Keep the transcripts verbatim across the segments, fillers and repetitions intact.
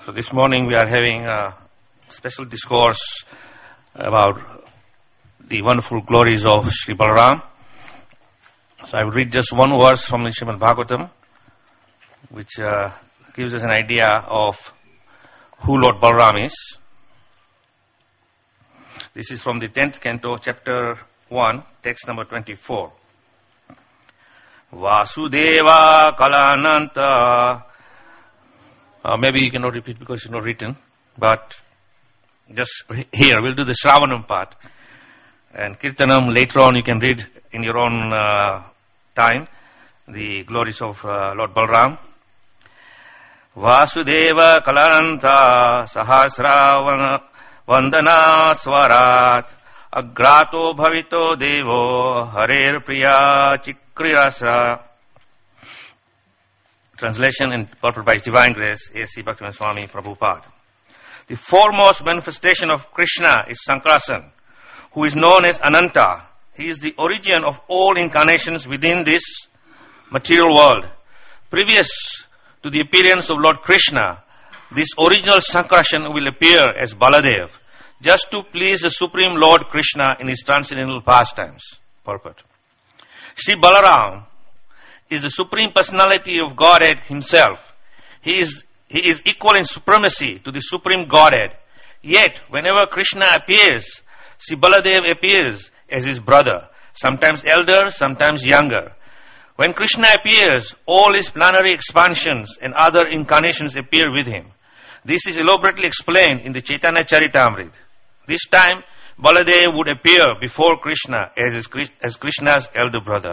So this morning we are having a special discourse about the wonderful glories of Sri Balaram. So I will read just one verse from the Srimad Bhagavatam, which uh, gives us an idea of who Lord Balaram is. This is from the tenth canto, chapter one, text number twenty-four. Vasudeva Kalananta. Uh, maybe you cannot repeat because it's not written, but just here, we'll do the Shravanam part. And Kirtanam, later on, you can read in your own uh, time the glories of uh, Lord Balaram. Vasudeva Kalananta Sahasra Vandana Swarat Agrato Bhavito Devo Harer Priya Chikrirasa. Translation and purport by His Divine Grace, A C Bhaktivinoda Swami Prabhupada. The foremost manifestation of Krishna is Sankarasan, who is known as Ananta. He is the origin of all incarnations within this material world. Previous to the appearance of Lord Krishna, this original Sankarasan will appear as Baladev, just to please the Supreme Lord Krishna in his transcendental pastimes. Purport. Sri Balaram is the Supreme Personality of Godhead himself. He is, he is equal in supremacy to the Supreme Godhead. Yet, whenever Krishna appears, Sri Baladev appears as his brother, sometimes elder, sometimes younger. When Krishna appears, all his planetary expansions and other incarnations appear with him. This is elaborately explained in the Chaitanya Charitamrita. This time, Baladev would appear before Krishna as, his, as Krishna's elder brother.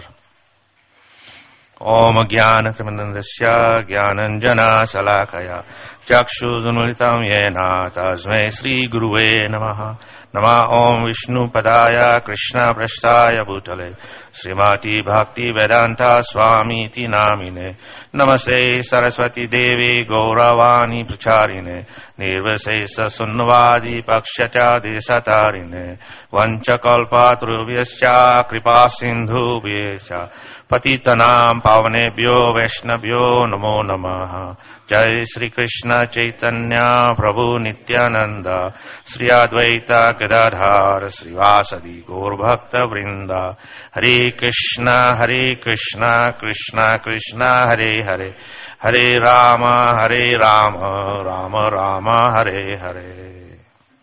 Om Jnana Timirandasya Jnananjana Salakaya Chakshuzunmilitam Yena Tasmai Sri Guruve Namaha. Nama Om Vishnu Padaya Krishna Prasthaya Bhutale Srimati Bhakti Vedanta Swami Ti Namine. Namaste Saraswati Devi Gauravani Pracharine Nirvasesa Sunnavadi Pakshacha Desatarine Vanchakalpatrubhyascha Kripa Sindhu Vyescha Patitanam Pavanebhyo Vaishnavyo Namo Namaha. Jai Sri Krishna Chaitanya Prabhu Nityananda Sri Advaita Gadadhar Sri Vasadi Gaur Bhakta Vrinda. Hare Krishna Hare Krishna Krishna Krishna Hare Hare Hare Rama Hare Rama Rama Rama Hare Hare.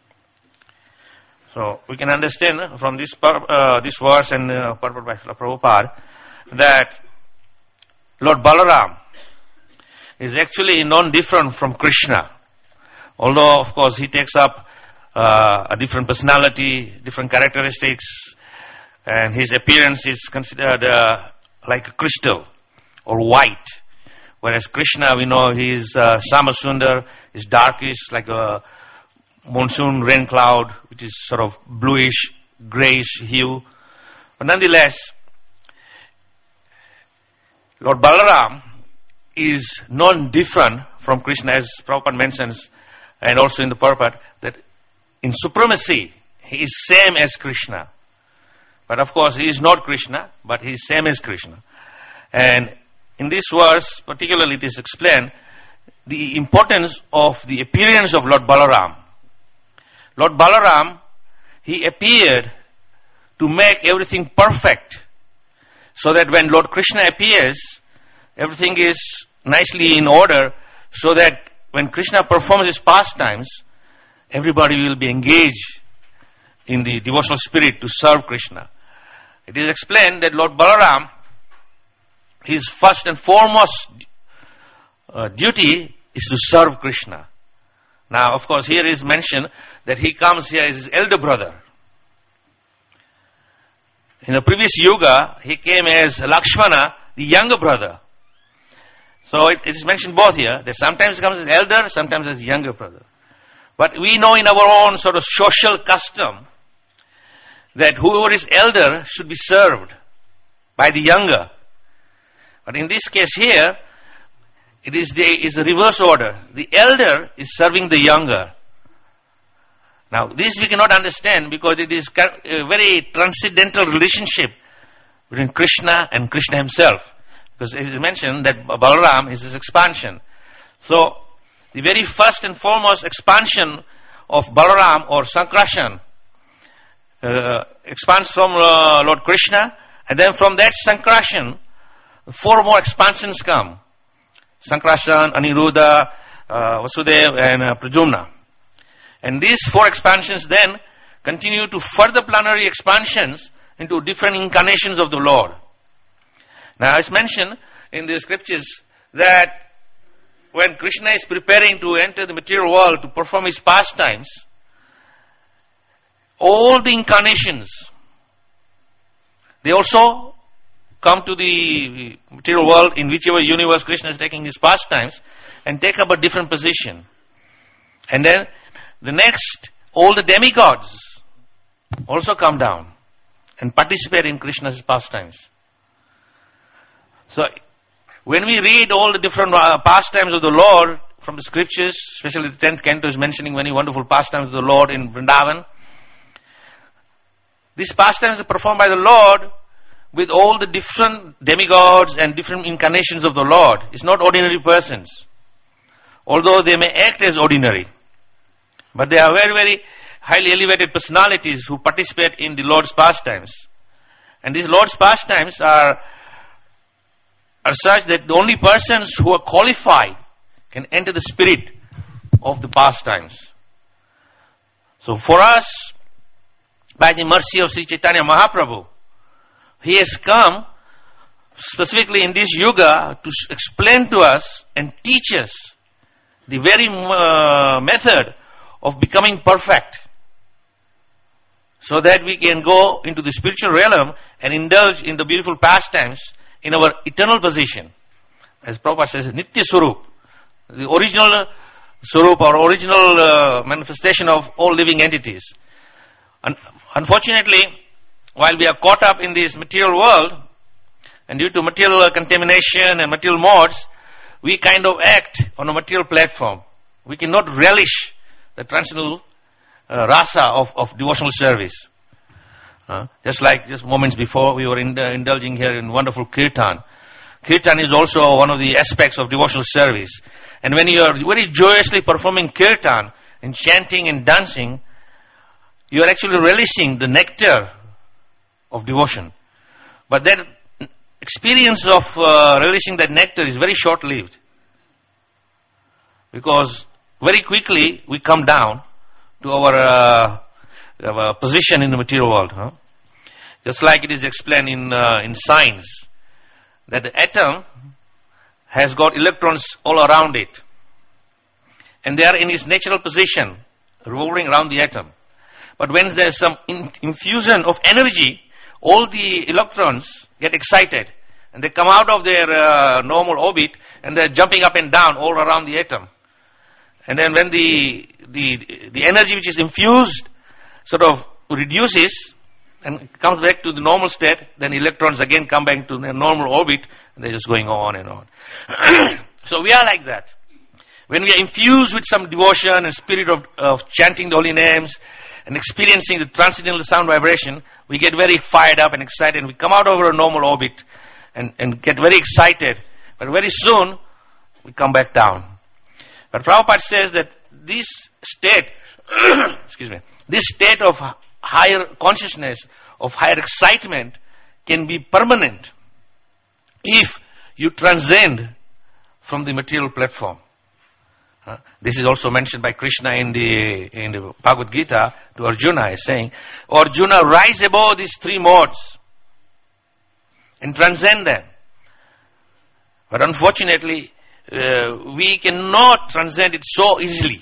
So we can understand from this uh, this verse and uh, purport by Prabhupada that Lord Balaram is actually non-different from Krishna. Although, of course, he takes up uh, a different personality, different characteristics, and his appearance is considered uh, like a crystal or white. Whereas Krishna, we know he is uh, Samasundar, is darkish, like a monsoon rain cloud, which is sort of bluish, grayish hue. But nonetheless, Lord Balaram is non-different from Krishna, as Prabhupada mentions, and also in the purport, that in supremacy, he is same as Krishna. But of course, he is not Krishna, but he is same as Krishna. And in this verse, particularly, it is explained the importance of the appearance of Lord Balaram. Lord Balaram, he appeared to make everything perfect, so that when Lord Krishna appears, everything is nicely in order, so that when Krishna performs his pastimes, everybody will be engaged in the devotional spirit to serve Krishna. It is explained that Lord Balaram, his first and foremost uh, duty is to serve Krishna. Now, of course, here is mentioned that he comes here as his elder brother. In the previous yuga, he came as Lakshmana, the younger brother. So it, it is mentioned both here, that sometimes he comes as elder, sometimes as younger brother. But we know in our own sort of social custom that whoever is elder should be served by the younger. But in this case here, it is the is the reverse order. The elder is serving the younger. Now, this we cannot understand because it is a very transcendental relationship between Krishna and Krishna himself. Because it is mentioned that Balaram is his expansion. So, the very first and foremost expansion of Balaram or Sankarshan uh, expands from uh, Lord Krishna, and then from that Sankarshan, four more expansions come. Sankarshan, Aniruddha, uh, Vasudeva, and uh, Pradyumna. And these four expansions then continue to further planetary expansions into different incarnations of the Lord. Now, it's mentioned in the scriptures that when Krishna is preparing to enter the material world to perform his pastimes, all the incarnations, they also come to the material world in whichever universe Krishna is taking his pastimes and take up a different position. And then the next, all the demigods also come down and participate in Krishna's pastimes. So, when we read all the different uh, pastimes of the Lord from the scriptures, especially the tenth canto is mentioning many wonderful pastimes of the Lord in Vrindavan. These pastimes are performed by the Lord with all the different demigods and different incarnations of the Lord. It's not ordinary persons. Although they may act as ordinary. But they are very, very highly elevated personalities who participate in the Lord's pastimes. And these Lord's pastimes are are such that the only persons who are qualified can enter the spirit of the pastimes. So for us, by the mercy of Sri Chaitanya Mahaprabhu, he has come specifically in this yuga to explain to us and teach us the very uh, method of becoming perfect, so that we can go into the spiritual realm and indulge in the beautiful pastimes in our eternal position. As Prabhupada says, Nitya Swarup, the original Swarup or original uh, manifestation of all living entities. Un- unfortunately, while we are caught up in this material world, and due to material uh, contamination and material modes, we kind of act on a material platform. We cannot relish the transcendental uh, rasa of, of devotional service. Uh, just like just moments before, we were in, uh, indulging here in wonderful kirtan. Kirtan is also one of the aspects of devotional service. And when you are very joyously performing kirtan and chanting and dancing, you are actually relishing the nectar of devotion. But that experience of uh, relishing that nectar is very short-lived. Because very quickly we come down to our uh, Uh, position in the material world. Huh? Just like it is explained in uh, in science, that the atom has got electrons all around it, and they are in its natural position, revolving around the atom. But when there is some in- infusion of energy, all the electrons get excited, and they come out of their uh, normal orbit, and they are jumping up and down all around the atom. And then when the the the energy which is infused sort of reduces and comes back to the normal state, then electrons again come back to their normal orbit, and they're just going on and on. So we are like that. When we are infused with some devotion and spirit of, of chanting the holy names and experiencing the transcendental sound vibration, we get very fired up and excited, and we come out of our normal orbit and, and get very excited. But very soon, we come back down. But Prabhupada says that this state, excuse me, this state of higher consciousness, of higher excitement, can be permanent if you transcend from the material platform. Uh, this is also mentioned by Krishna in the in the Bhagavad Gita to Arjuna, is saying, Arjuna, rise above these three modes and transcend them. But unfortunately, uh, we cannot transcend it so easily,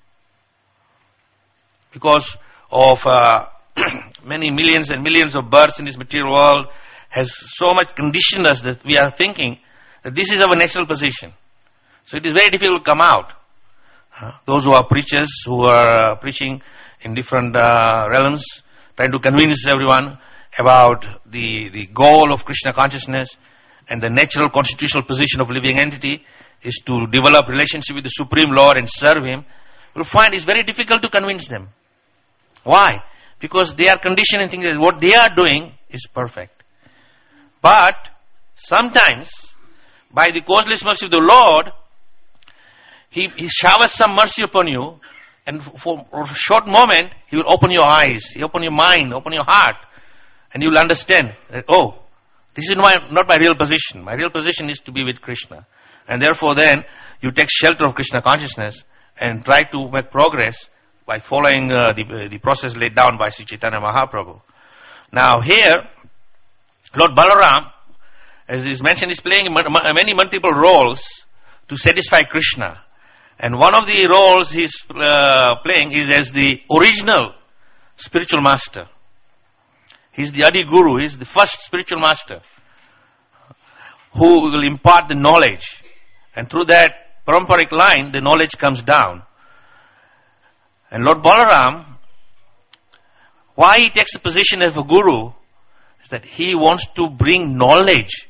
because of uh, many millions and millions of births in this material world has so much conditioned us that we are thinking that this is our natural position. So it is very difficult to come out. Uh, those who are preachers, who are uh, preaching in different uh, realms, trying to convince everyone about the, the goal of Krishna consciousness and the natural constitutional position of living entity is to develop relationship with the Supreme Lord and serve Him, you'll find it's very difficult to convince them. Why? Because they are conditioned and think that what they are doing is perfect. But sometimes, by the causeless mercy of the Lord, he, he showers some mercy upon you, and for a short moment, he will open your eyes, he open your mind, open your heart, and you will understand that, oh, this is my, not my real position. My real position is to be with Krishna. And therefore then, you take shelter of Krishna consciousness and try to make progress by following uh, the, the process laid down by Sri Chaitanya Mahaprabhu. Now here, Lord Balaram, as is mentioned, is playing many multiple roles to satisfy Krishna. And one of the roles he's uh, playing is as the original spiritual master. He's the Adi Guru, he's the first spiritual master who will impart the knowledge. And through that paramparic line, the knowledge comes down. And Lord Balaram, why he takes the position of a guru, is that he wants to bring knowledge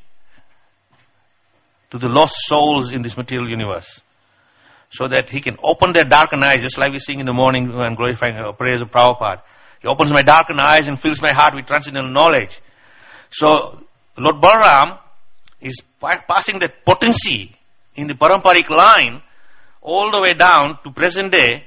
to the lost souls in this material universe, so that he can open their darkened eyes, just like we sing in the morning when glorifying uh, prayers of Prabhupada. He opens my darkened eyes and fills my heart with transcendental knowledge. So, Lord Balaram is pa- passing that potency in the paramparic line all the way down to present day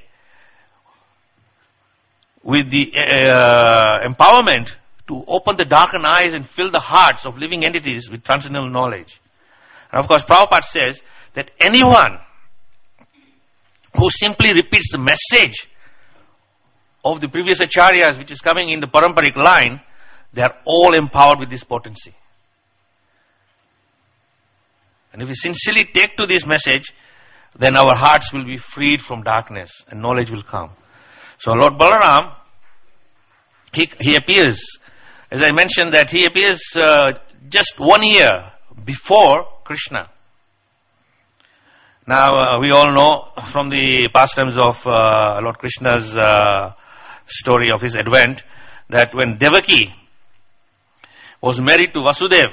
with the uh, empowerment to open the darkened eyes and fill the hearts of living entities with transcendental knowledge. And of course, Prabhupada says that anyone who simply repeats the message of the previous acharyas which is coming in the paramparic line, they are all empowered with this potency. And if we sincerely take to this message, then our hearts will be freed from darkness and knowledge will come. So Lord Balaram, he, he appears, as I mentioned, that he appears uh, just one year before Krishna. Now, uh, we all know from the pastimes of uh, Lord Krishna's uh, story of his advent, that when Devaki was married to Vasudeva,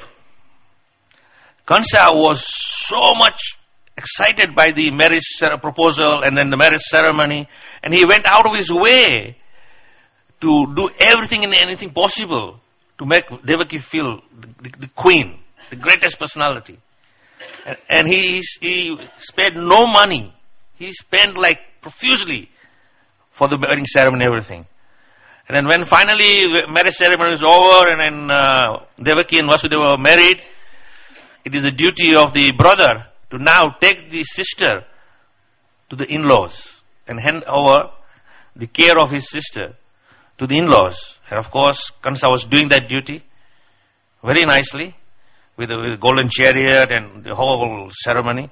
Kansa was so much excited by the marriage proposal and then the marriage ceremony, and he went out of his way to do everything and anything possible to make Devaki feel the, the, the queen, the greatest personality. And, and he, he spared no money. He spent like profusely for the wedding ceremony and everything. And then when finally marriage ceremony was over and then uh, Devaki and Vasudeva were married, it is the duty of the brother to now take the sister to the in-laws and hand over the care of his sister to the in-laws. And of course, Kansa was doing that duty very nicely with the, with the golden chariot and the whole ceremony.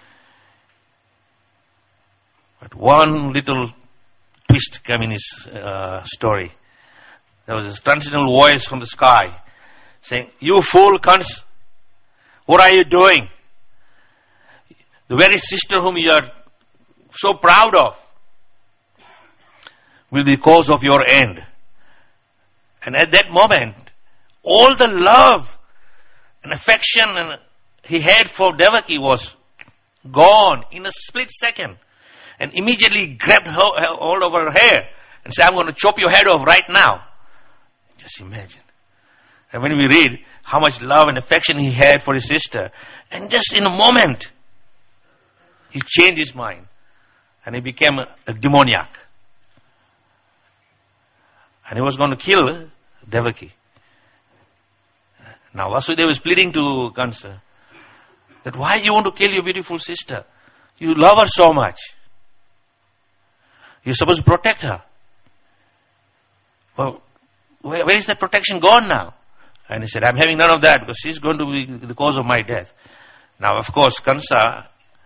But one little twist came in his uh, story. There was a transcendental voice from the sky saying, "You fool, Kansa, what are you doing? The very sister whom you are so proud of will be the cause of your end." And at that moment, all the love and affection and he had for Devaki was gone in a split second. And immediately grabbed her, her, hold of her hair and said, "I'm going to chop your head off right now." Just imagine. And when we read how much love and affection he had for his sister, and just in a moment, he changed his mind and he became a, a demoniac. And he was going to kill Devaki. Now Vasudeva is pleading to Kansa that why you want to kill your beautiful sister? You love her so much. You're supposed to protect her. Well, where, where is that protection gone now? And he said, "I'm having none of that because she's going to be the cause of my death." Now, of course, Kansa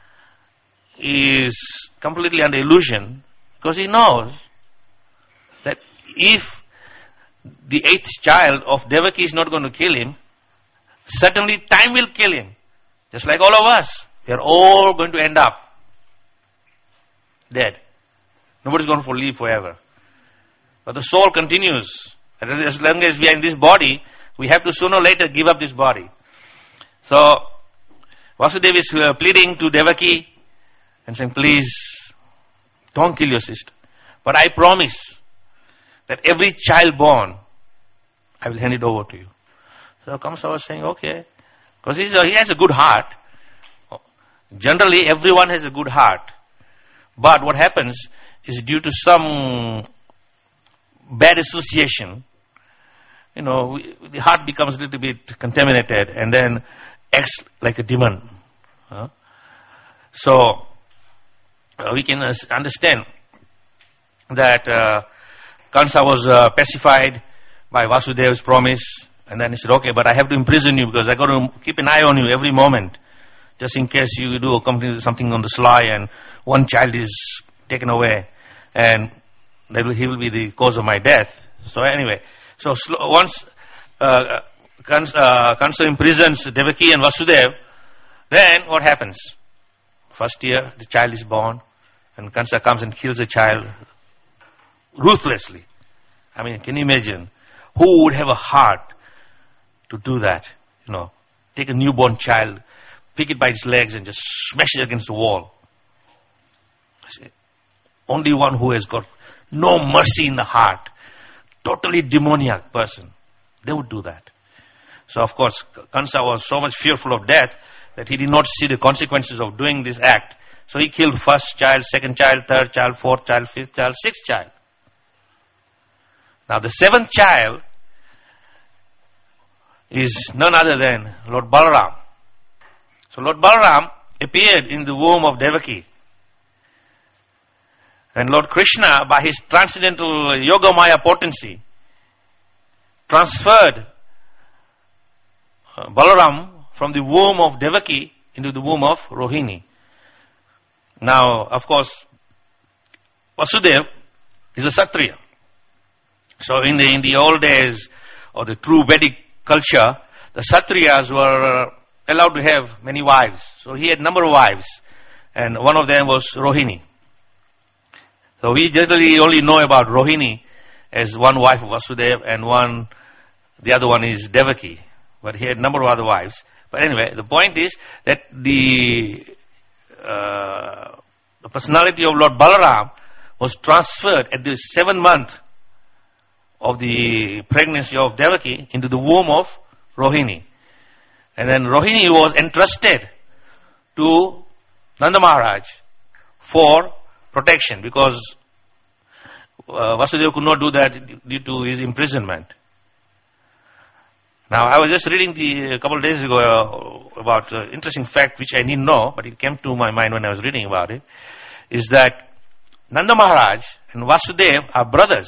is completely under illusion because he knows that if the eighth child of Devaki is not going to kill him, certainly time will kill him. Just like all of us. We are all going to end up dead. Nobody's going to live forever. But the soul continues. As long as we are in this body, we have to sooner or later give up this body. So, Vasudeva is uh, pleading to Devaki and saying, "Please, don't kill your sister. But I promise that every child born, I will hand it over to you." So Kamsa was saying, "Okay." Because he's a, he has a good heart. Generally, everyone has a good heart. But what happens is due to some bad association, you know, we, the heart becomes a little bit contaminated and then acts like a demon. Huh? So uh, we can uh, understand that uh, Kansa was uh, pacified by Vasudev's promise, and then he said, okay, but I have to imprison you because I got to keep an eye on you every moment, just in case you do something on the sly and one child is taken away, and that will, he will be the cause of my death. So anyway, so sl- once uh, Kansa, uh, Kansa imprisons Devaki and Vasudev, then what happens? First year, the child is born, and Kansa comes and kills the child ruthlessly. I mean, can you imagine? Who would have a heart to do that? You know, take a newborn child, pick it by its legs and just smash it against the wall. See, only one who has got no mercy in the heart, totally demoniac person, they would do that. So of course, Kansa was so much fearful of death that he did not see the consequences of doing this act. So he killed first child, second child, third child, fourth child, fifth child, sixth child. Now the seventh child is none other than Lord Balaram. So Lord Balaram appeared in the womb of Devaki. And Lord Krishna, by his transcendental Yogamaya potency, transferred uh, Balaram from the womb of Devaki into the womb of Rohini. Now, of course, Vasudev is a Kshatriya. So in the in the old days of the true Vedic culture, the Kshatriyas were allowed to have many wives. So he had a number of wives, and one of them was Rohini. So we generally only know about Rohini as one wife of Vasudev, and one, the other one is Devaki. But he had a number of other wives. But anyway, the point is that the, uh, the personality of Lord Balaram was transferred at the seventh month of the pregnancy of Devaki into the womb of Rohini. And then Rohini was entrusted to Nanda Maharaj for protection, because uh, Vasudeva could not do that due to his imprisonment. Now, I was just reading the, a couple of days ago uh, about an uh, interesting fact which I didn't know, but it came to my mind when I was reading about it, is that Nanda Maharaj and Vasudeva are brothers.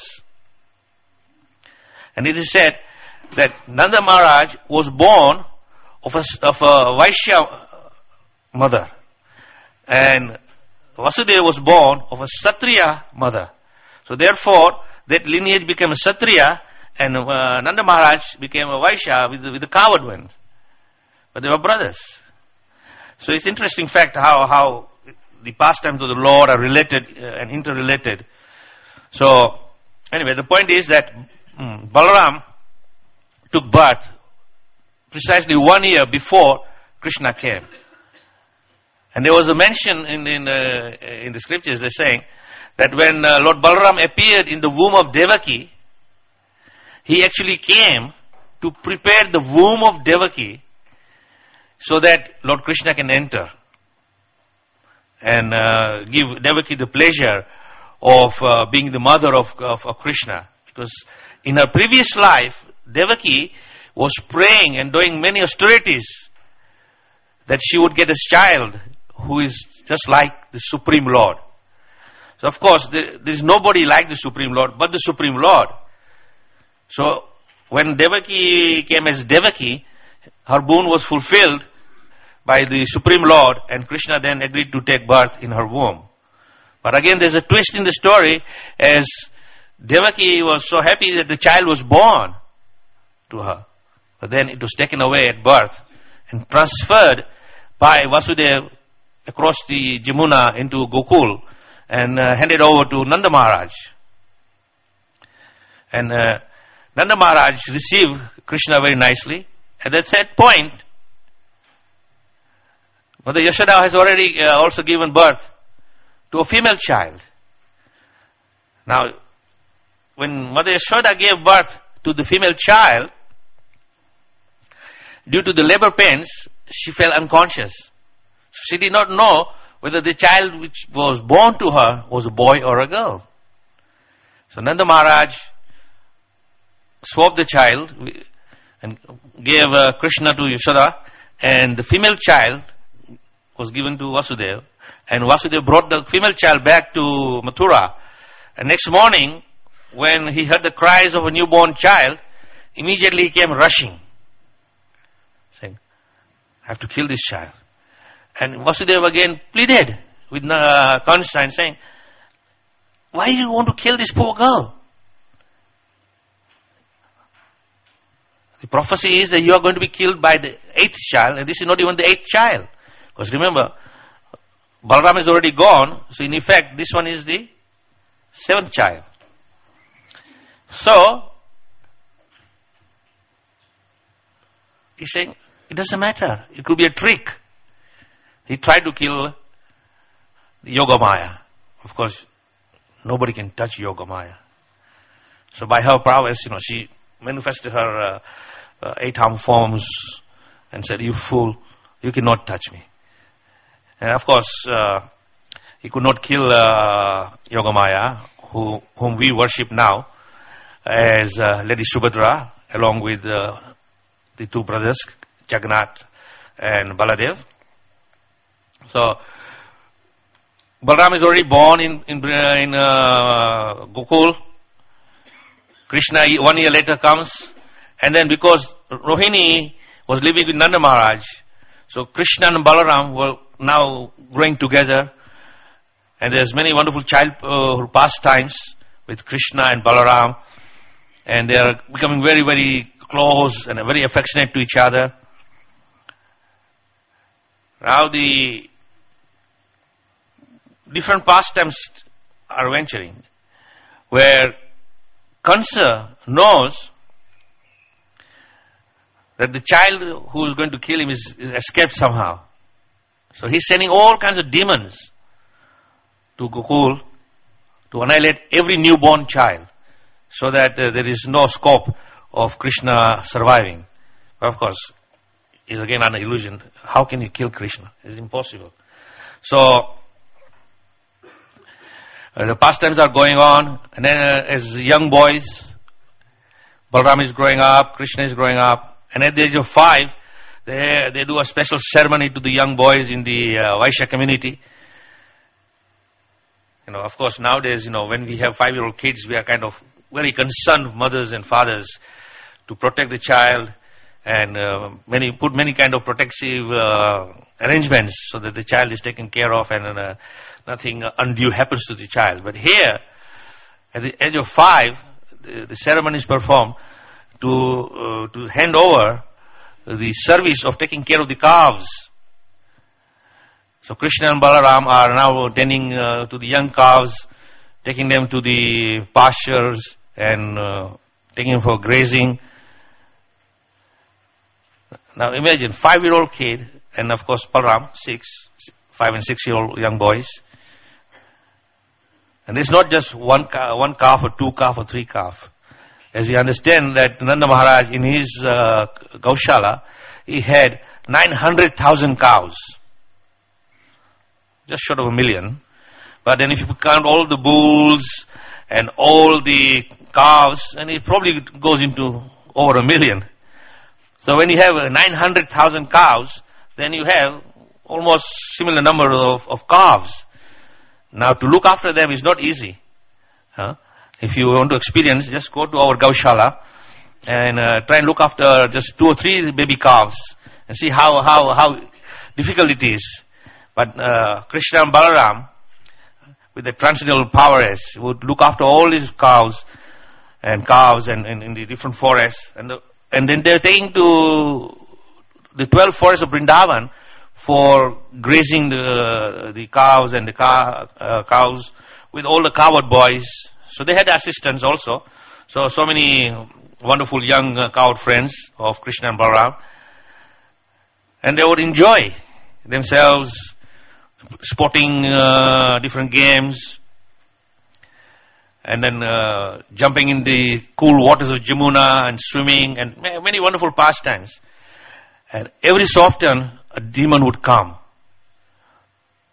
And it is said that Nanda Maharaj was born of a, of a Vaishya mother, and Vasudeva was born of a Kshatriya mother. So therefore, that lineage became a Kshatriya, and uh, Nanda Maharaj became a Vaishya with the, with the coward one. But they were brothers. So it's interesting fact how, how the pastimes of the Lord are related uh, and interrelated. So anyway, the point is that um, Balaram took birth precisely one year before Krishna came. And there was a mention in in, uh, in the scriptures, they're saying that when uh, Lord Balaram appeared in the womb of Devaki, he actually came to prepare the womb of Devaki so that Lord Krishna can enter and uh, give Devaki the pleasure of uh, being the mother of, of, of Krishna. Because in her previous life, Devaki was praying and doing many austerities that she would get a child who is just like the Supreme Lord. So of course, there, there is nobody like the Supreme Lord but the Supreme Lord. So when Devaki came as Devaki, her boon was fulfilled by the Supreme Lord, and Krishna then agreed to take birth in her womb. But again, there's a twist in the story, as Devaki was so happy that the child was born to her. But then it was taken away at birth and transferred by Vasudeva across the Jamuna into Gokul and uh, handed over to Nanda Maharaj. And uh, Nanda Maharaj received Krishna very nicely. At that set point, Mother Yashoda has already uh, also given birth to a female child. Now, when Mother Yashoda gave birth to the female child, due to the labor pains, she fell unconscious. She did not know whether the child which was born to her was a boy or a girl. So Nanda Maharaj swapped the child and gave uh, Krishna to Yashoda, and the female child was given to Vasudeva, and Vasudeva brought the female child back to Mathura. And next morning, when he heard the cries of a newborn child, immediately he came rushing, saying, I have to kill this child. And Vasudeva again pleaded with uh, Kansa, saying, why do you want to kill this poor girl? The prophecy is that you are going to be killed by the eighth child, and this is not even the eighth child. Because remember, Balaram is already gone, so in effect, this one is the seventh child. So, he's saying, it doesn't matter. It could be a trick. He tried to kill Yogamaya. Of course, nobody can touch Yogamaya. So by her prowess, you know, she manifested her uh, uh, eight arm forms and said, you fool, you cannot touch me. And of course, uh, he could not kill uh, Yogamaya, who, whom we worship now as uh, Lady Subhadra, along with uh, the two brothers, Jagannath and Baladev. So, Balaram is already born in, in, in uh, Gokul. Krishna one year later comes, and then because Rohini was living with Nanda Maharaj, so Krishna and Balaram were now growing together, and there's many wonderful child uh, pastimes with Krishna and Balaram, and they are becoming very, very close and very affectionate to each other. Now the different pastimes are venturing, where Kansa knows that the child who is going to kill him is, is escaped somehow. So he's sending all kinds of demons to Gokul to annihilate every newborn child, so that uh, there is no scope of Krishna surviving. But of course, it's again an illusion. How can you kill Krishna? It's impossible. So, Uh, the pastimes are going on, and then uh, as young boys, Balaram is growing up, Krishna is growing up, and at the age of five, they they do a special ceremony to the young boys in the uh, Vaishya community. You know, of course, nowadays, you know, when we have five-year-old kids, we are kind of very concerned, mothers and fathers, to protect the child, and uh, many put many kind of protective uh, arrangements so that the child is taken care of, and uh, nothing undue happens to the child. But here, at the age of five, the, the ceremony is performed to uh, to hand over the service of taking care of the calves. So Krishna and Balaram are now tending uh, to the young calves, taking them to the pastures and uh, taking them for grazing. Now imagine, five-year-old kid, and of course Balaram, six, five and six-year-old young boys. And it's not just one ca- one calf or two calf or three calf. As we understand that Nanda Maharaj in his uh, Gaushala, he had nine hundred thousand cows. Just short of a million. But then if you count all the bulls and all the calves, and it probably goes into over a million. So when you have nine hundred thousand cows, then you have almost similar number of, of calves. Now to look after them is not easy. Huh? If you want to experience, just go to our Gaushala and uh, try and look after just two or three baby calves and see how, how, how difficult it is. But uh, Krishna and Balaram, with the transcendental powers, would look after all these cows and calves and, and in the different forests. And, the, and then they're taking to the twelve forests of Vrindavan for grazing the, the cows and the cow, uh, cows with all the cowherd boys. So they had assistants also. So, so many wonderful young uh, cowherd friends of Krishna and Balaram. And they would enjoy themselves sporting uh, different games, and then uh, jumping in the cool waters of Jamuna and swimming, and many wonderful pastimes. And every so often, a demon would come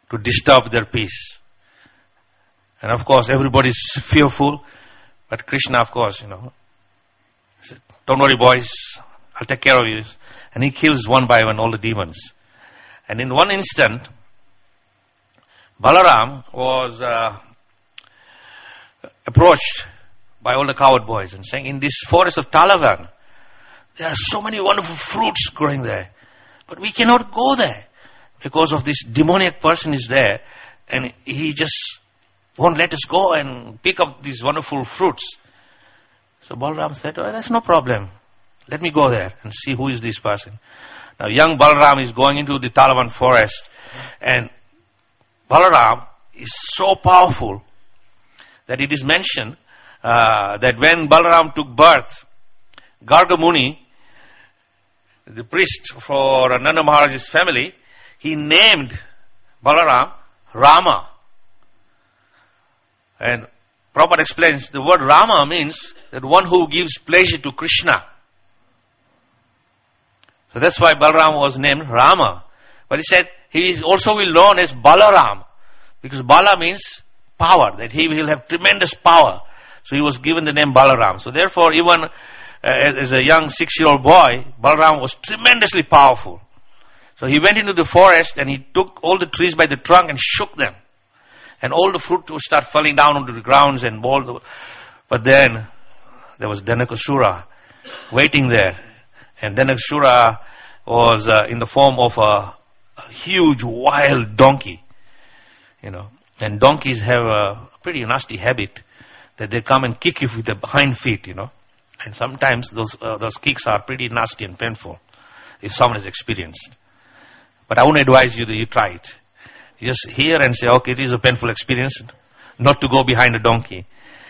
to disturb their peace. And of course, everybody's fearful. But Krishna, of course, you know, said, don't worry, boys, I'll take care of you. And he kills one by one all the demons. And in one instant, Balaram was uh, approached by all the coward boys and saying, in this forest of Talavan, there are so many wonderful fruits growing there. But we cannot go there because of this demoniac person is there. And he just won't let us go and pick up these wonderful fruits. So Balaram said, oh, that's no problem. Let me go there and see who is this person. Now young Balaram is going into the Talavan forest. And Balaram is so powerful that it is mentioned uh, that when Balaram took birth, Garga Muni, the priest for Nanda Maharaj's family, he named Balaram Rama. And Prabhupada explains the word Rama means that one who gives pleasure to Krishna. So that's why Balaram was named Rama. But he said he is also will known as Balaram, because Bala means power, that he will have tremendous power. So he was given the name Balaram. So therefore, even uh, as, as a young six-year-old boy, Balaram was tremendously powerful. So he went into the forest and he took all the trees by the trunk and shook them. And all the fruit would start falling down onto the grounds and all the, but then there was Dhanakasura waiting there. And Dhanakasura was uh, in the form of a, a huge wild donkey. You know, and donkeys have a pretty nasty habit that they come and kick you with their hind feet, you know. And sometimes those uh, those kicks are pretty nasty and painful if someone is experienced. But I won't advise you that you try it. You just hear and say, okay, it is a painful experience, not to go behind a donkey.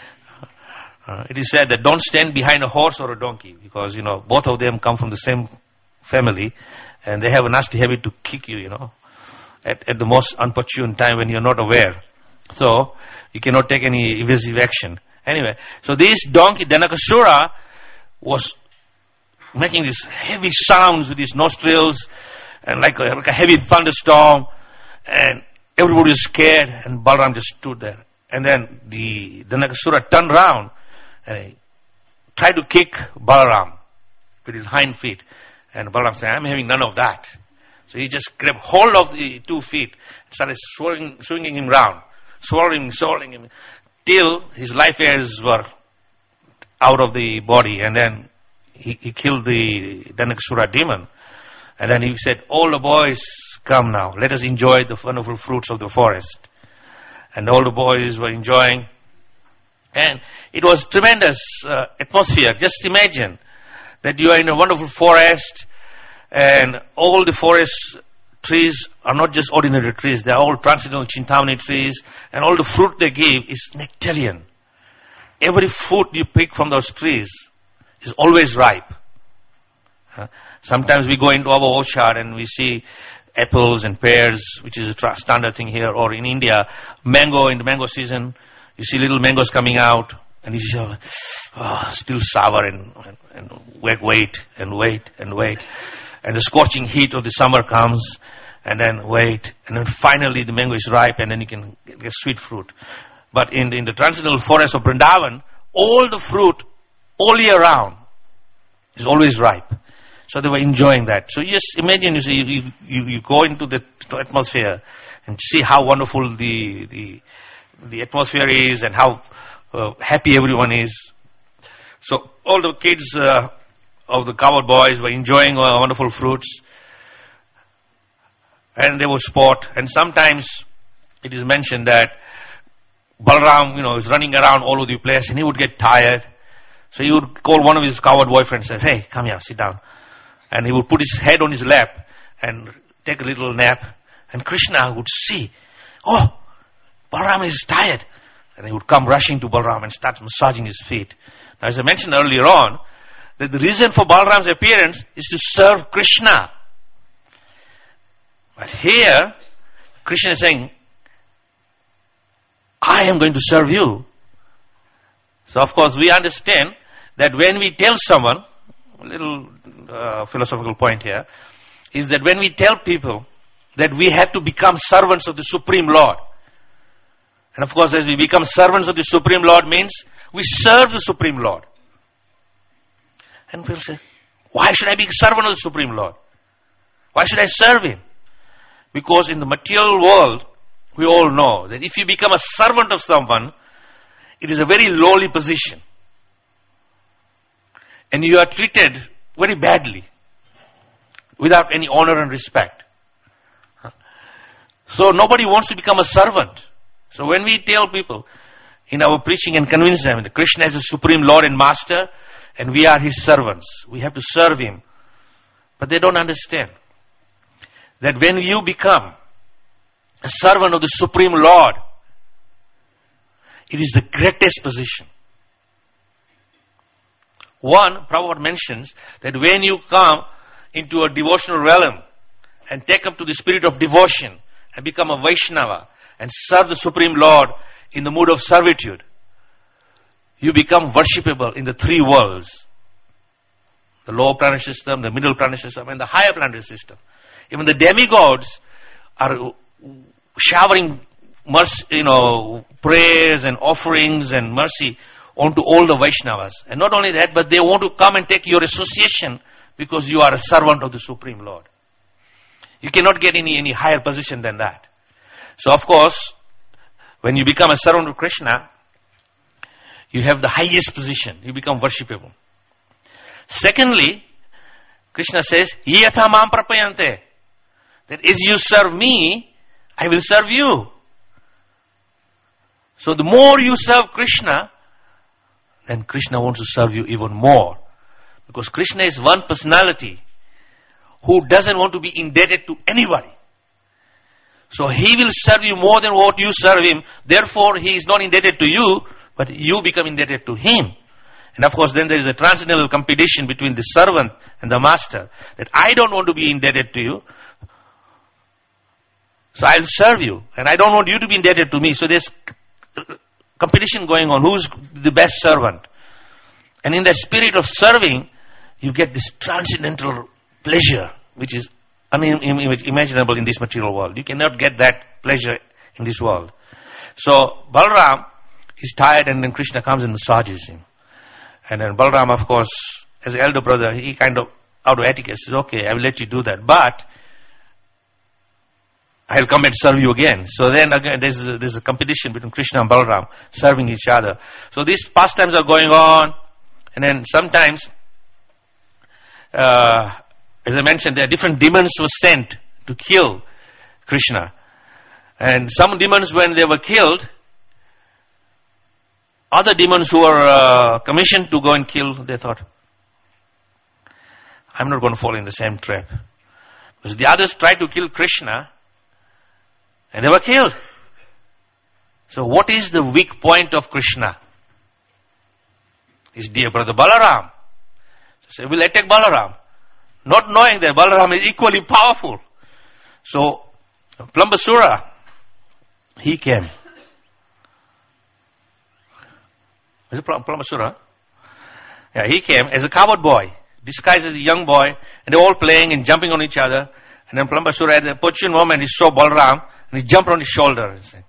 Uh, it is said that don't stand behind a horse or a donkey, because, you know, both of them come from the same family and they have a nasty habit to kick you, you know, at, at the most opportune time when you're not aware. So, you cannot take any evasive action. Anyway, so this donkey, Dhanakasura, was making these heavy sounds with his nostrils and like a, like a heavy thunderstorm, and everybody was scared, and Balaram just stood there. And then the Dhanakasura turned around and he tried to kick Balaram with his hind feet. And Balaram said, I'm having none of that. So he just grabbed hold of the two feet and started swinging, swinging him round, swallowing him, swallowing him, till his life hairs were out of the body. And then he, he killed the Dhanakasura demon. And then he said, all the boys, come now, let us enjoy the wonderful fruits of the forest. And all the boys were enjoying. And it was tremendous uh, atmosphere. Just imagine that you are in a wonderful forest, and all the forest trees are not just ordinary trees. They are all transcendental Chintamani trees, and all the fruit they give is nectarian. Every fruit you pick from those trees is always ripe. Uh, sometimes we go into our orchard and we see apples and pears, which is a tra- standard thing here, or in India, mango in the mango season, you see little mangoes coming out, and you see, oh, still sour, and, and, and wait, wait, and wait, and wait. And the scorching heat of the summer comes, and then wait, and then finally the mango is ripe, and then you can get, get sweet fruit. But in, in the transcendental forest of Vrindavan, all the fruit, all year round, is always ripe. So they were enjoying that. So you just imagine, you see, you, you, you go into the atmosphere and see how wonderful the the, the atmosphere is, and how uh, happy everyone is. So all the kids uh, of the coward boys were enjoying uh, wonderful fruits, and they would sport. And sometimes it is mentioned that Balaram, you know, is running around all over the place, and he would get tired. So he would call one of his coward boyfriends and say, hey, come here, sit down. And he would put his head on his lap and take a little nap. And Krishna would see, oh, Balaram is tired. And he would come rushing to Balaram and start massaging his feet. Now, as I mentioned earlier on, that the reason for Balaram's appearance is to serve Krishna. But here, Krishna is saying, I am going to serve you. So, of course, we understand that when we tell someone, a little uh, philosophical point here, is that when we tell people that we have to become servants of the Supreme Lord. And of course, as we become servants of the Supreme Lord means we serve the Supreme Lord. And people say, why should I be a servant of the Supreme Lord? Why should I serve Him? Because in the material world, we all know that if you become a servant of someone, it is a very lowly position. And you are treated very badly, without any honor and respect. So nobody wants to become a servant. So when we tell people in our preaching and convince them that Krishna is the Supreme Lord and Master, and we are His servants, we have to serve Him. But they don't understand that when you become a servant of the Supreme Lord, it is the greatest position. One, Prabhupada mentions that when you come into a devotional realm and take up to the spirit of devotion and become a Vaishnava and serve the Supreme Lord in the mood of servitude, you become worshipable in the three worlds. The lower planetary system, the middle planetary system, and the higher planetary system. Even the demigods are showering mercy, you know, prayers and offerings and mercy onto all the Vaishnavas. And not only that, but they want to come and take your association because you are a servant of the Supreme Lord. You cannot get any, any higher position than that. So of course, when you become a servant of Krishna, you have the highest position. You become worshipable. Secondly, Krishna says, Yatha mam prapayante. That as you serve me, I will serve you. So the more you serve Krishna, then Krishna wants to serve you even more. Because Krishna is one personality who doesn't want to be indebted to anybody. So He will serve you more than what you serve Him. Therefore, He is not indebted to you, but you become indebted to Him. And of course, then there is a transcendental competition between the servant and the master. That I don't want to be indebted to you, so I'll serve you. And I don't want you to be indebted to me. So there's competition going on. Who's the best servant? And in the spirit of serving, you get this transcendental pleasure, which is unimaginable in this material world. You cannot get that pleasure in this world. So Balaram is tired, and then Krishna comes and massages him. And then Balaram, of course, as an elder brother, he kind of, out of etiquette, says, okay, I will let you do that. But I'll come and serve you again. So then again, there's a, there's a competition between Krishna and Balaram, serving each other. So these pastimes are going on. And then sometimes, uh, as I mentioned, there are different demons were sent to kill Krishna. And some demons, when they were killed, other demons who were uh, commissioned to go and kill, they thought, I'm not going to fall in the same trap. Because the others tried to kill Krishna, and they were killed. So what is the weak point of Krishna? His dear brother Balaram. So we'll attack Balaram, not knowing that Balaram is equally powerful. So Plambasura, he came. Is it Plambasura? Yeah, he came as a coward boy, disguised as a young boy, and they're all playing and jumping on each other. And then Plambasura, at the opportune moment, he saw Balaram, and he jumped on his shoulder. And, said,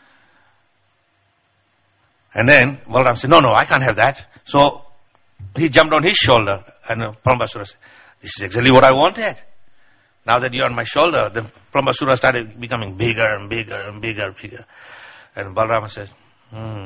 and then Balaram said, no, no, I can't have that. So he jumped on his shoulder, and uh, Plambasura said, this is exactly what I wanted. Now that you're on my shoulder, the Plambasura started becoming bigger and bigger and bigger and bigger. And Balaram says, hmm,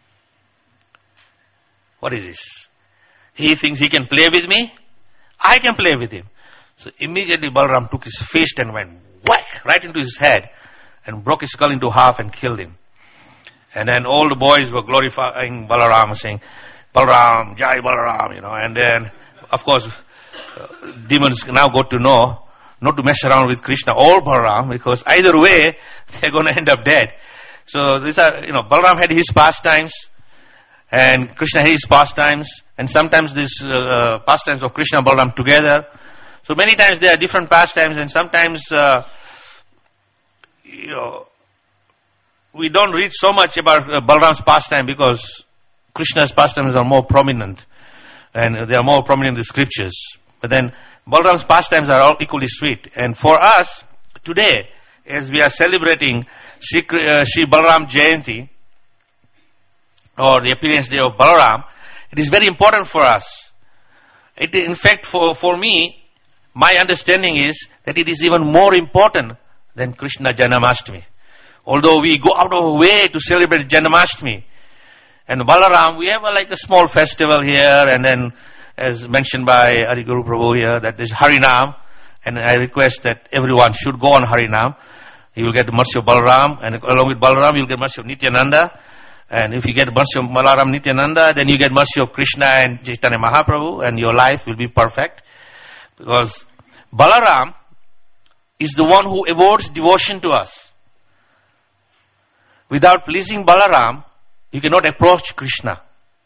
what is this? He thinks he can play with me? I can play with him. So immediately Balaram took his fist and went whack right into his head and broke his skull into half and killed him. And then all the boys were glorifying Balaram, saying, Balaram, Jai Balaram, you know. And then, of course, uh, demons now got to know not to mess around with Krishna or Balaram, because either way, they're going to end up dead. So these are, you know, Balaram had his pastimes, and Krishna had his pastimes, and sometimes these uh, pastimes of Krishna and Balaram together. So many times there are different pastimes, and sometimes, uh, you know, we don't read so much about uh, Balaram's pastime because Krishna's pastimes are more prominent, and they are more prominent in the scriptures. But then Balaram's pastimes are all equally sweet. And for us, today, as we are celebrating Sri, uh, Sri Balaram Jayanti, or the appearance day of Balaram, it is very important for us. It, in fact, for, for me, my understanding is that it is even more important than Krishna Janmashtami. Although we go out of our way to celebrate Janmashtami, and Balaram, we have a, like a small festival here, and then, as mentioned by Ariguru Prabhu here, that there's Harinam, and I request that everyone should go on Harinam. You will get the mercy of Balaram, and along with Balaram, you'll get mercy of Nityananda. And if you get mercy of Balaram Nityananda, then you get mercy of Krishna and Chaitanya Mahaprabhu, and your life will be perfect. Because Balaram is the one who awards devotion to us. Without pleasing Balaram, you cannot approach Krishna.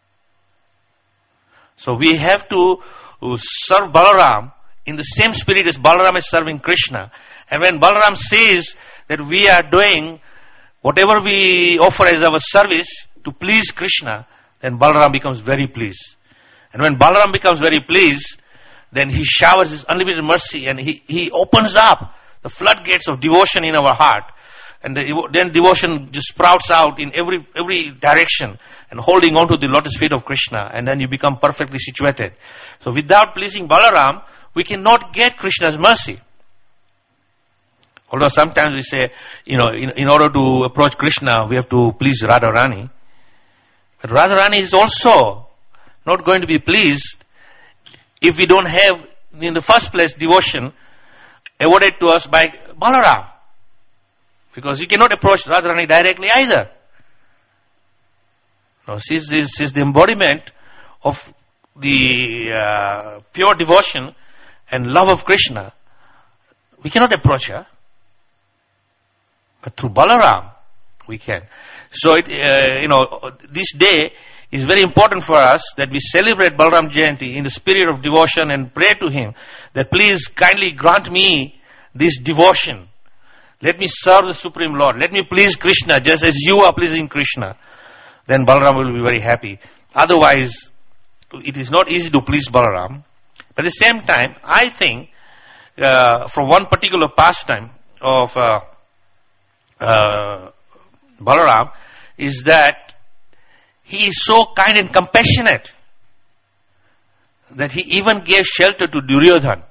So we have to serve Balaram in the same spirit as Balaram is serving Krishna. And when Balaram says that we are doing whatever we offer as our service to please Krishna, then Balaram becomes very pleased. And when Balaram becomes very pleased, then he showers his unlimited mercy, and he, he opens up the floodgates of devotion in our heart. And the, then devotion just sprouts out in every every direction, and holding on to the lotus feet of Krishna, and then you become perfectly situated. So without pleasing Balaram, we cannot get Krishna's mercy. Although sometimes we say, you know, in, in order to approach Krishna, we have to please Radharani. But Radharani is also not going to be pleased if we don't have, in the first place, devotion awarded to us by Balaram. Because you cannot approach Radharani directly either. No, she's, she's the embodiment of the uh, pure devotion and love of Krishna. We cannot approach her. But through Balaram, we can. So, it, uh, you know, this day is very important for us that we celebrate Balaram Jayanti in the spirit of devotion and pray to him that please kindly grant me this devotion. Let me serve the Supreme Lord. Let me please Krishna just as you are pleasing Krishna. Then Balaram will be very happy. Otherwise, it is not easy to please Balaram. But at the same time, I think uh, from one particular pastime of uh, uh, Balaram is that he is so kind and compassionate that he even gave shelter to Duryodhana.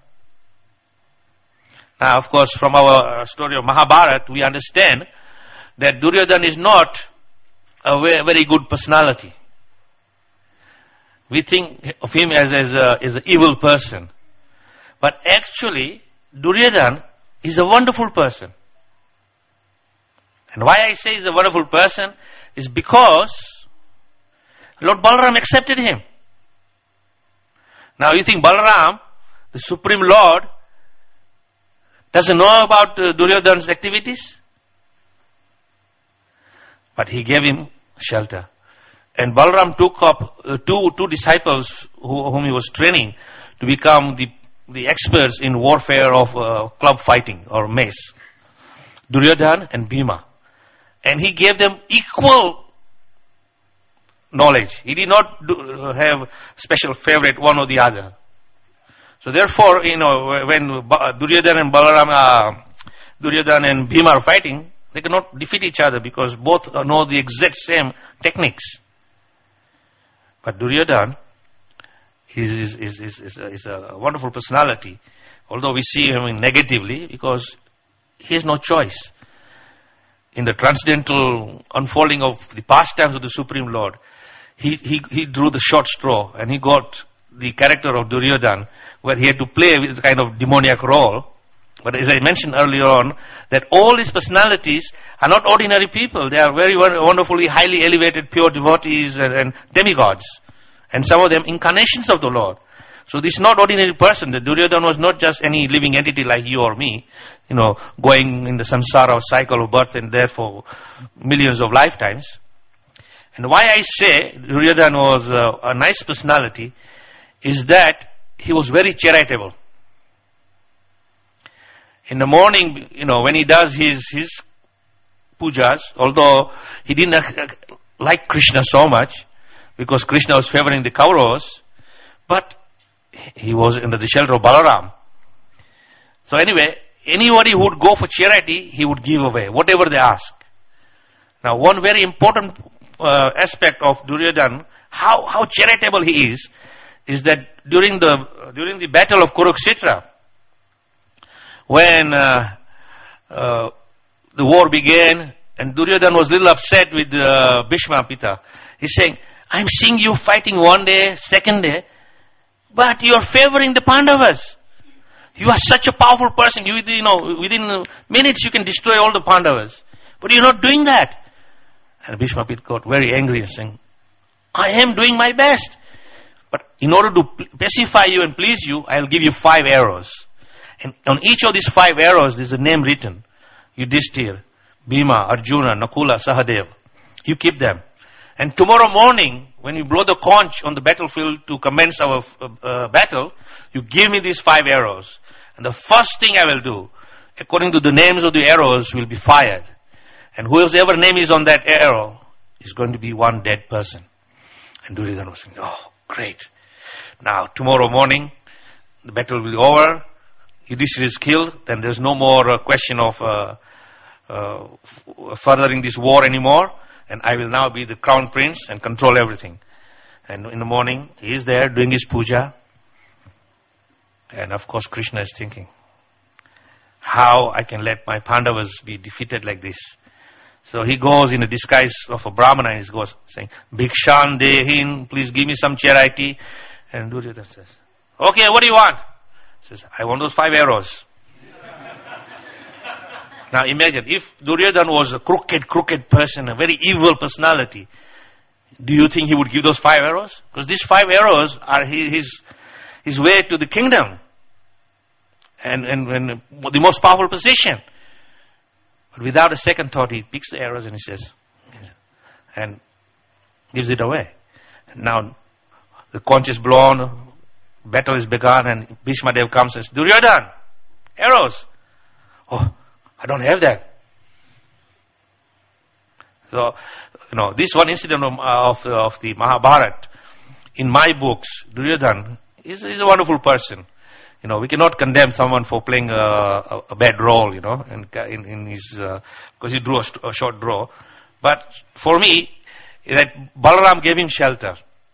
Now, of course, from our story of Mahabharata, we understand that Duryodhana is not a very, very good personality. We think of him as, as, a, as an evil person. But actually, Duryodhana is a wonderful person. And why I say he's a wonderful person is because Lord Balaram accepted him. Now, you think Balaram, the Supreme Lord, doesn't know about uh, Duryodhana's activities? But he gave him shelter. And Balaram took up uh, two, two disciples who, whom he was training to become the, the experts in warfare of uh, club fighting or mace. Duryodhana and Bhima. And he gave them equal knowledge. He did not do, uh, have special favorite one or the other. So therefore, you know, when Duryodhana and Balaram, uh, Duryodhana and Bhima are fighting, they cannot defeat each other because both know the exact same techniques. But Duryodhana is, is, is, is, a, is a wonderful personality, although we see him negatively because he has no choice. In the transcendental unfolding of the pastimes of the Supreme Lord, he, he, he drew the short straw and he got the character of Duryodhana, where he had to play with a kind of demoniac role. But as I mentioned earlier on, that all these personalities are not ordinary people. They are very wonderfully highly elevated, pure devotees and, and demigods. And some of them incarnations of the Lord. So this is not ordinary person. The Duryodhana was not just any living entity like you or me, you know, going in the samsara cycle of birth and death for millions of lifetimes. And why I say Duryodhana was a, a nice personality is that he was very charitable. In the morning, you know, when he does his, his pujas, although he didn't like Krishna so much, because Krishna was favoring the Kauravas, but he was under the shelter of Balaram. So anyway, anybody who would go for charity, he would give away, whatever they ask. Now, one very important uh, aspect of Duryodhana, how, how charitable he is, is that during the during the battle of Kurukshetra, when uh, uh, the war began, and Duryodhana was a little upset with uh, Bhishma Pita, he's saying, I'm seeing you fighting one day, second day, but you are favoring the Pandavas. You are such a powerful person. You, you know, within minutes you can destroy all the Pandavas. But you're not doing that. And Bhishma Pita got very angry and saying, I am doing my best. But in order to pacify you and please you, I'll give you five arrows. And on each of these five arrows, there's a name written. Yudhishthir, Bhima, Arjuna, Nakula, Sahadeva. You keep them. And tomorrow morning, when you blow the conch on the battlefield to commence our uh, battle, you give me these five arrows. And the first thing I will do, according to the names of the arrows, will be fired. And whoever name is on that arrow is going to be one dead person. And Duryodhana was saying, oh, great. Now, tomorrow morning, the battle will be over. Yudhishthira is killed. Then there's no more uh, question of uh, uh, f- furthering this war anymore. And I will now be the crown prince and control everything. And in the morning, he is there doing his puja. And of course, Krishna is thinking, how I can let my Pandavas be defeated like this. So he goes in a disguise of a Brahmana and he goes saying, Bhikshan dehin, please give me some charity. And Duryodhana says, okay, what do you want? He says, I want those five arrows. Now imagine, if Duryodhana was a crooked, crooked person, a very evil personality, do you think he would give those five arrows? Because these five arrows are his, his way to the kingdom. And, and, and the most powerful position. But without a second thought, he picks the arrows and he says, and gives it away. Now, the conch is blown, battle is begun, and Bhishma Dev comes and says, Duryodhana, arrows. Oh, I don't have that. So, you know, this one incident of, of, of the Mahabharata, in my books, Duryodhana is, is a wonderful person. You know, we cannot condemn someone for playing a, a, a bad role, you know, in, in, in his, uh, because he drew a, st- a short draw. But for me, that Balaram gave him shelter.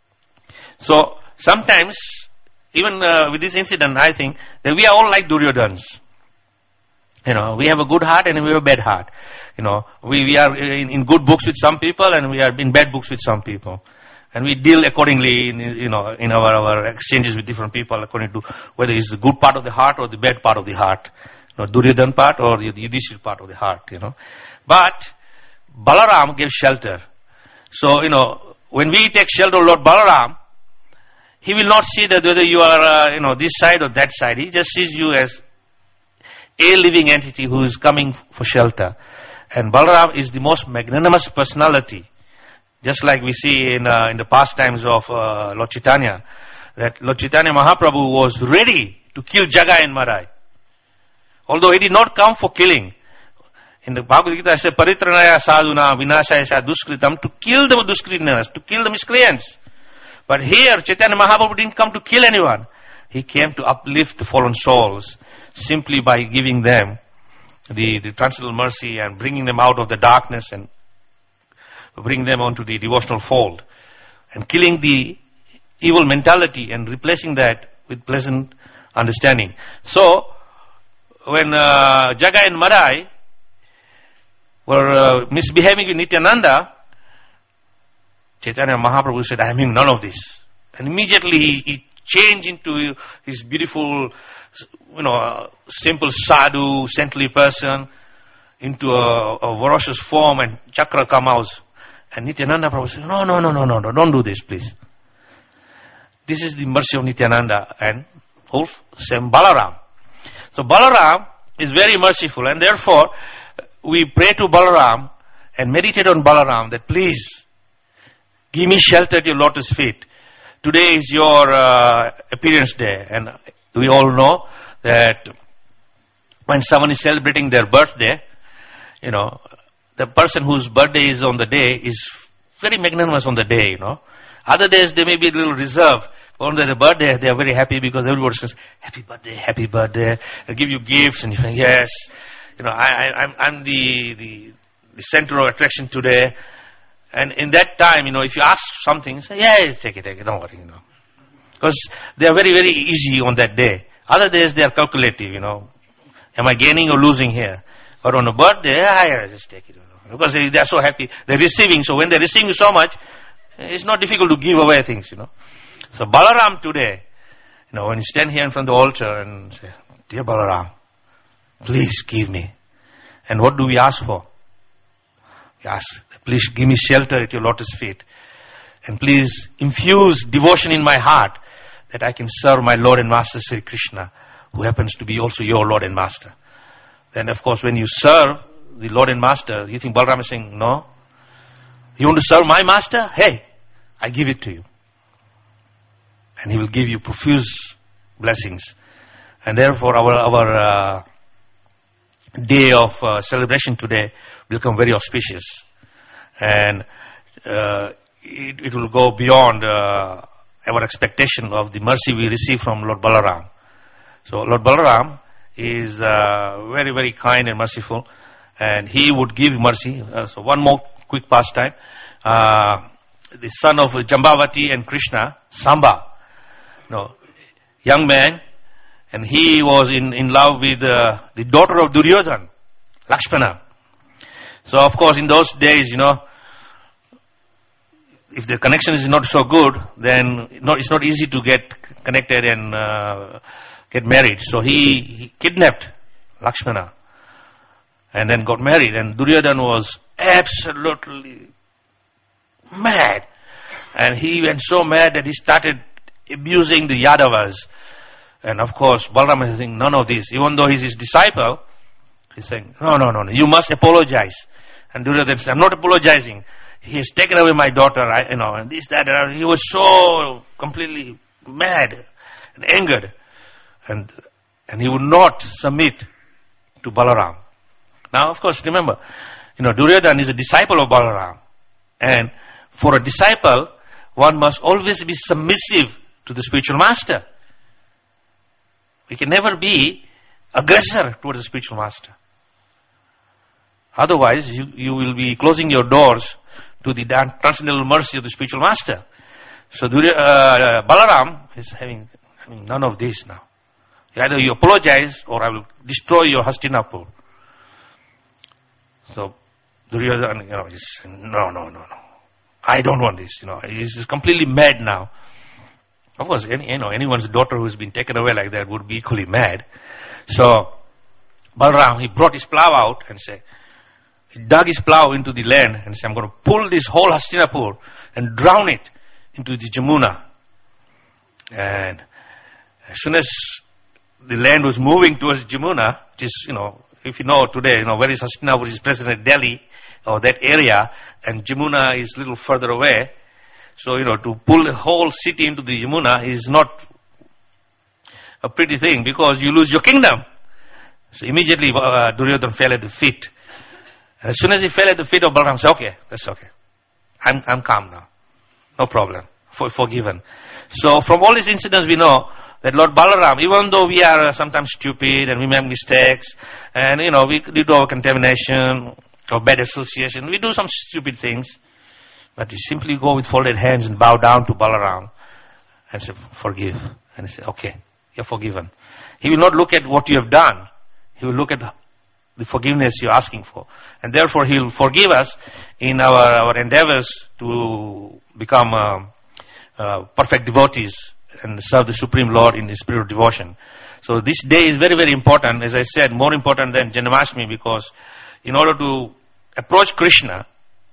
So, sometimes, even uh, with this incident, I think that we are all like Duryodhans. You know, we have a good heart and we have a bad heart. You know, we, we are in, in good books with some people and we are in bad books with some people. And we deal accordingly, in, you know, in our, our exchanges with different people according to whether it's the good part of the heart or the bad part of the heart. You know, Duryodhana part or the Yudhishthira part of the heart, you know. But Balaram gave shelter. So, you know, when we take shelter of Lord Balaram, he will not see that whether you are, uh, you know, this side or that side. He just sees you as a living entity who is coming for shelter. And Balaram is the most magnanimous personality. Just like we see in uh, in the past times of uh, Lord Chaitanya, that Lord Chaitanya Mahaprabhu was ready to kill Jagai and Madai. Although he did not come for killing. In the Bhagavad Gita it says, Paritranaya sadhuna vinashaya duskritam, to kill the duskritas, to kill the miscreants. But here, Chaitanya Mahaprabhu didn't come to kill anyone. He came to uplift the fallen souls simply by giving them the, the transcendental mercy and bringing them out of the darkness and bring them onto the devotional fold, and killing the evil mentality and replacing that with pleasant understanding. So, when uh, Jagai and Madai were uh, misbehaving with Nityananda, Chaitanya Mahaprabhu said, I am having none of this. And immediately he, he changed into his beautiful, you know, uh, simple sadhu, saintly person, into a, a ferocious form, and chakra come out. And Nityananda Prabhu said, no, no, no, no, no, no, don't do this, please. This is the mercy of Nityananda and Wolf, same Balaram. So Balaram is very merciful, and therefore we pray to Balaram and meditate on Balaram that please give me shelter at your lotus feet. Today is your uh, appearance day, and we all know that when someone is celebrating their birthday, you know, the person whose birthday is on the day is very magnanimous on the day, you know. Other days they may be a little reserved, On their birthday, they are very happy because everybody says, happy birthday, happy birthday. They give you gifts and you think, yes, you know, I, I, I'm, I'm the, the, the center of attraction today. And in that time, you know, if you ask something, say, yeah, take it, take it, don't worry, you know. Because they are very, very easy on that day. Other days, they are calculative, you know. Am I gaining or losing here? But on a birthday, yeah, yeah, just take it, you know. Because they, they are so happy. They're receiving. So when they're receiving so much, it's not difficult to give away things, you know. So Balaram today, you know, when you stand here in front of the altar and say, dear Balaram, please give me. And what do we ask for? We ask, please give me shelter at your lotus feet. And please infuse devotion in my heart that I can serve my Lord and Master Sri Krishna, who happens to be also your Lord and Master. Then of course when you serve the Lord and Master, you think Balaram is saying, no. You want to serve my Master? Hey, I give it to you. And he will give you profuse blessings. And therefore our, our uh, day of uh, celebration today will become very auspicious. And uh, it, it will go beyond uh, our expectation of the mercy we receive from Lord Balaram. So Lord Balaram is uh, very, very kind and merciful. And he would give mercy. Uh, so one more quick pastime. Uh, the son of Jambavati and Krishna, Samba. No, young man, and he was in, in love with uh, the daughter of Duryodhana, Lakshmana. So of course in those days, you know, if the connection is not so good, then not, it's not easy to get connected and uh, get married. So he, he kidnapped Lakshmana and then got married. And Duryodhana was absolutely mad. And he went so mad that he started abusing the Yadavas. And of course, Balaram is saying, none of this. Even though he's his disciple, he's saying, no, no, no, no, you must apologize. And Duryodhana says, I'm not apologizing. He has taken away my daughter, I, you know, and this, that, and he was so completely mad and angered. And, and he would not submit to Balaram. Now, of course, remember, you know, Duryodhana is a disciple of Balaram. And for a disciple, one must always be submissive to the spiritual master. We can never be aggressor towards the spiritual master. Otherwise, you, you will be closing your doors to the transcendental mercy of the spiritual master. So uh, Balaram is having, having none of this now. Either you apologize or I will destroy your Hastinapur. So Duryodhana, you know, is no, no, no, no. I don't want this, you know. He's completely mad now. Of course, any, you know, anyone's daughter who's been taken away like that would be equally mad. So, Balaram, he brought his plow out and said, he dug his plow into the land and said, I'm going to pull this whole Hastinapur and drown it into the Jamuna. And as soon as the land was moving towards Jamuna, which is, you know, if you know today, you know, where is Hastinapur, which is present at Delhi, or that area, and Jamuna is a little further away. So, you know, to pull the whole city into the Yamuna is not a pretty thing because you lose your kingdom. So immediately uh, Duryodhana fell at the feet. And as soon as he fell at the feet of Balaram, he said, okay, that's okay. I'm, I'm calm now. No problem. For, forgiven. So from all these incidents we know that Lord Balaram, even though we are uh, sometimes stupid and we make mistakes and, you know, we, we do our contamination or bad association, we do some stupid things. But you simply go with folded hands and bow down to Balaram and say, forgive. And he say, okay, you're forgiven. He will not look at what you have done. He will look at the forgiveness you're asking for. And therefore, he will forgive us in our, our endeavors to become uh, uh, perfect devotees and serve the Supreme Lord in the spirit of devotion. So this day is very, very important. As I said, more important than Janmashtami, because in order to approach Krishna,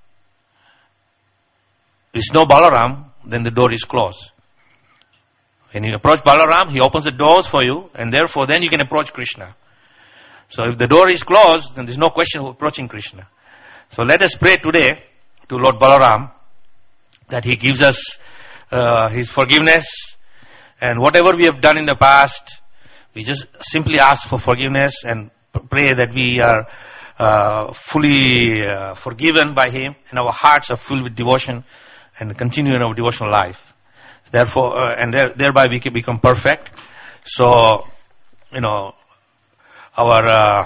there is no Balaram, then the door is closed. When you approach Balaram, he opens the doors for you, and therefore then you can approach Krishna. So if the door is closed, then there is no question of approaching Krishna. So let us pray today to Lord Balaram that he gives us uh, his forgiveness, and whatever we have done in the past, we just simply ask for forgiveness and pray that we are uh, fully uh, forgiven by him, and our hearts are filled with devotion and continue in our devotional life. Therefore, uh, and there, thereby we can become perfect. So, you know, our uh,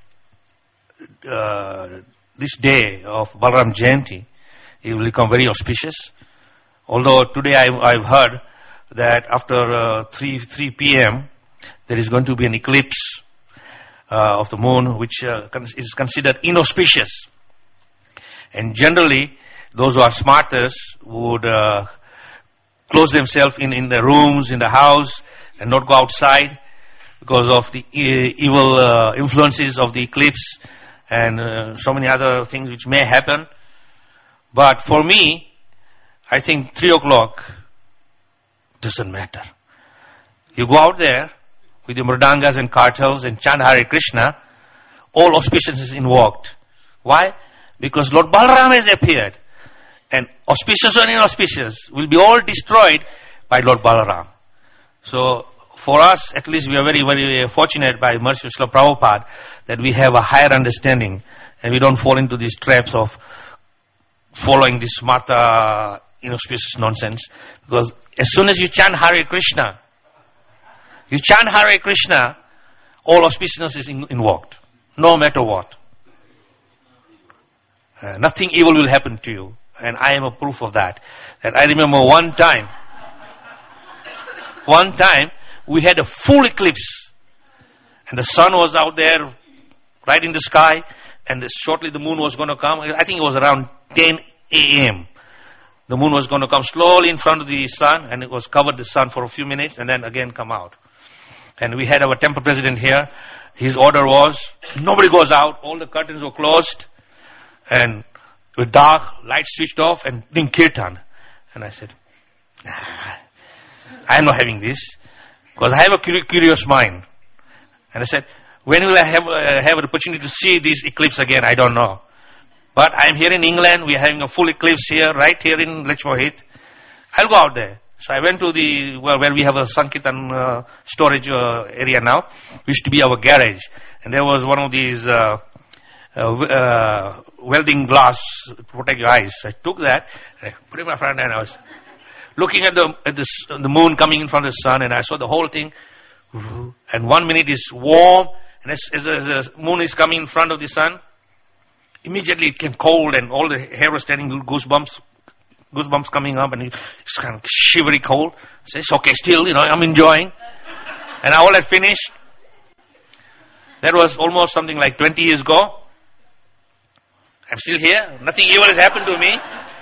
uh, this day of Balaram Jayanti, it will become very auspicious. Although today I, I've heard that after uh, three p.m. there is going to be an eclipse uh, of the moon, which uh, is considered inauspicious. And generally, those who are smartest would uh, close themselves in, in the rooms, in the house, and not go outside because of the e- evil uh, influences of the eclipse and uh, so many other things which may happen. But for me, I think three o'clock doesn't matter. You go out there with your mridangas and kartals and chant Hare Krishna, all auspicious is invoked. Why? Because Lord Balaram has appeared. And auspicious or inauspicious will be all destroyed by Lord Balaram. So, for us, at least we are very, very fortunate by mercy of Srila Prabhupada that we have a higher understanding and we don't fall into these traps of following this smarta inauspicious nonsense. Because as soon as you chant Hare Krishna, you chant Hare Krishna, all auspiciousness is in, invoked, no matter what. Uh, nothing evil will happen to you. And I am a proof of that. That I remember one time, one time, we had a full eclipse. And the sun was out there, right in the sky, and shortly the moon was going to come. I think it was around ten a.m. The moon was going to come slowly in front of the sun, and it was covered the sun for a few minutes, and then again come out. And we had our temple president here. His order was, nobody goes out, all the curtains were closed, and with dark, lights switched off, and doing kirtan. And I said, nah, I am not having this, because I have a curious mind. And I said, when will I have uh, have an opportunity to see this eclipse again? I don't know. But I am here in England, we are having a full eclipse here, right here in Lechmohit. I'll go out there. So I went to the, well, where we have a Sankirtan uh, storage uh, area now. It used to be our garage. And there was one of these uh, uh, uh, welding glass to protect your eyes. So I took that, and I put it in my front, and I was looking at the at the, the moon coming in front of the sun, and I saw the whole thing. And one minute is warm, and as, as, as the moon is coming in front of the sun, immediately it came cold, and all the hair was standing, goosebumps, goosebumps coming up, and it's kind of shivery cold. I said, it's okay still, you know, I'm enjoying. And all had finished. That was almost something like twenty years ago. I'm still here. Nothing evil has happened to me.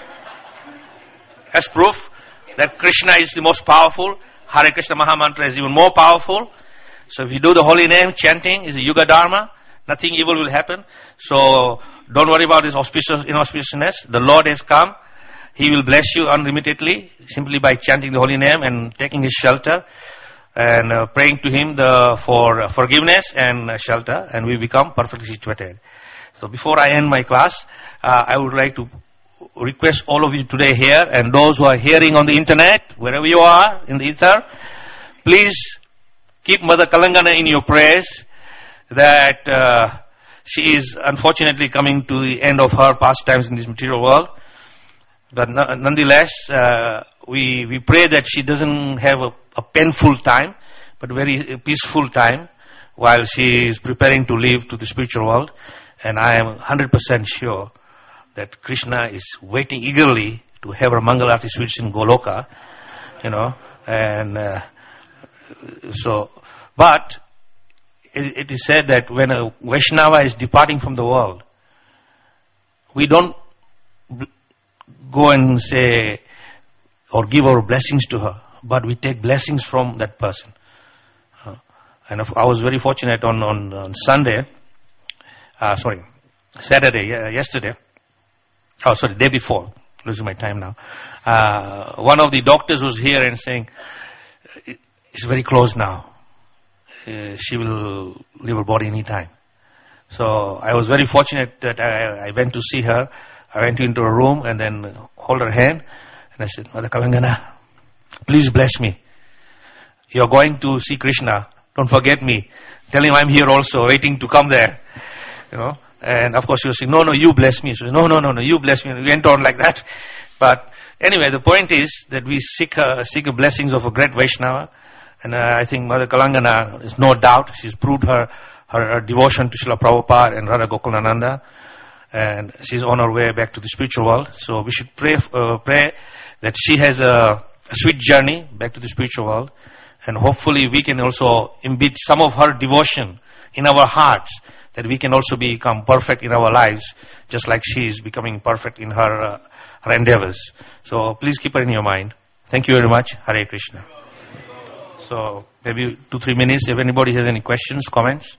As proof that Krishna is the most powerful. Hare Krishna Mahamantra is even more powerful. So if you do the holy name, chanting is a Yuga Dharma. Nothing evil will happen. So don't worry about this auspicious, inauspiciousness. The Lord has come. He will bless you unlimitedly simply by chanting the holy name and taking His shelter and uh, praying to Him the, for uh, forgiveness and uh, shelter, and we become perfectly situated. So before I end my class, uh, I would like to request all of you today here and those who are hearing on the internet, wherever you are in the ether, please keep Mother Kalangana in your prayers that uh, she is unfortunately coming to the end of her pastimes in this material world. But n- nonetheless, uh, we we pray that she doesn't have a, a painful time, but very peaceful time while she is preparing to leave to the spiritual world. And I am one hundred percent sure that Krishna is waiting eagerly to have her Mangalarti sweets in Goloka, you know, and uh, so, but it, it is said that when a Vaishnava is departing from the world, we don't b- go and say or give our blessings to her, but we take blessings from that person. Uh, and if, I was very fortunate on, on, on Sunday, uh, sorry, Saturday, uh, yesterday, oh, sorry, day before, losing my time now. Uh, one of the doctors was here and saying, it's very close now. Uh, she will leave her body any time. So I was very fortunate that I, I went to see her. I went into her room and then hold her hand. And I said, Mother Kalangana, please bless me. You're going to see Krishna. Don't forget me. Tell him I'm here also, waiting to come there. You know. And of course she was saying, no, no, you bless me. So no, no, no, no, you bless me. And we went on like that. But anyway, the point is that we seek uh, seek the blessings of a great Vaishnava. And uh, I think Mother Kalangana is no doubt. She's proved her, her, her devotion to Srila Prabhupada and Radha Gokulananda. And she's on her way back to the spiritual world. So we should pray uh, pray that she has a, a sweet journey back to the spiritual world. And hopefully we can also embed some of her devotion in our hearts, that we can also become perfect in our lives, just like she is becoming perfect in her, uh, her endeavors. So please keep her in your mind. Thank you very much. Hare Krishna. So maybe two, three minutes if anybody has any questions, comments.